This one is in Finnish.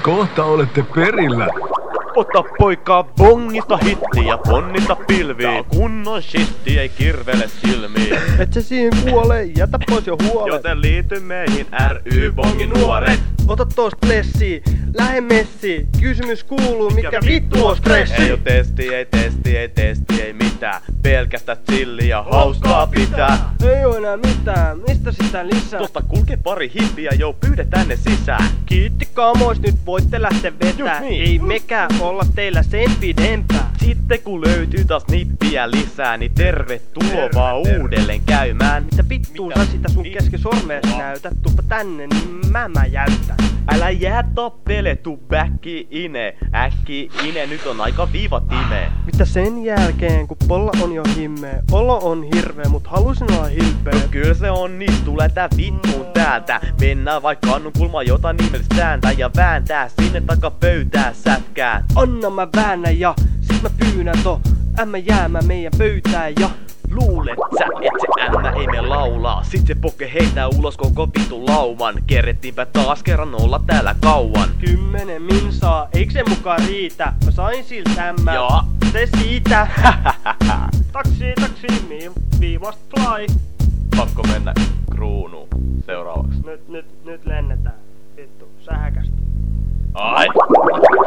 Kohta olette perillä. Ota poikaa bongista hitti ja ponnista pilviin. Tää on kunnon shitti, ei kirvele silmiin. Et sä siihen kuole, jätä pois jo huolet. Joten liity meihin ry-bongin nuoret. Ota tosta plessi, lähe messi. Kysymys kuuluu, mikä vittu on stressi? Ei oo testi, ei mitään. Pelkästä chilli ja hauskaa pitää. Ei oo enää mitään, mistä sitä lisää? Tosta kulkee pari hippiä, joo pyydetään ne sisään. Kiitti kamois, nyt voitte lähteä vetää. Niin. Ei mekään olla teillä sen pidempää. Sitten kun löytyy taas nippiä lisää, niin tervetuloa vaan uudelleen käymään. Mitä vittuun sä sitä sun kesken sormees näytät? Tuppa tänne, niin mä jäytän. Älä jää tappele, tuu backi ine. Äkki ine, nyt on aika viivat ime. Mitä sen jälkeen, kun polla on jo himmeä? Olo on hirveä, mut halusin olla hilpeä. No kyllä se onnistuu, lätää vittuun täältä. Mennään vaikka kannun kulmaan jotain nimellistä sääntä ja vääntää sinne takapöytää sätkää. Anna mä väännän ja sit mä pyynän ämmä jäämä meidän pöytään ja Luulet sä, et se ämmä ei me laulaa. Sit se poke heitää ulos koko vitun lauman. Kerrettiinpä taas kerran olla täällä kauan. 10 minsaa, eikö se mukaan riitä? Mä sain siltä ämmä. Joo. Se siitä. Taksi, viivast fly. Pakko mennä kruunuun seuraavaksi. Nyt lennetään. Vittu, sähäkästä. Ai!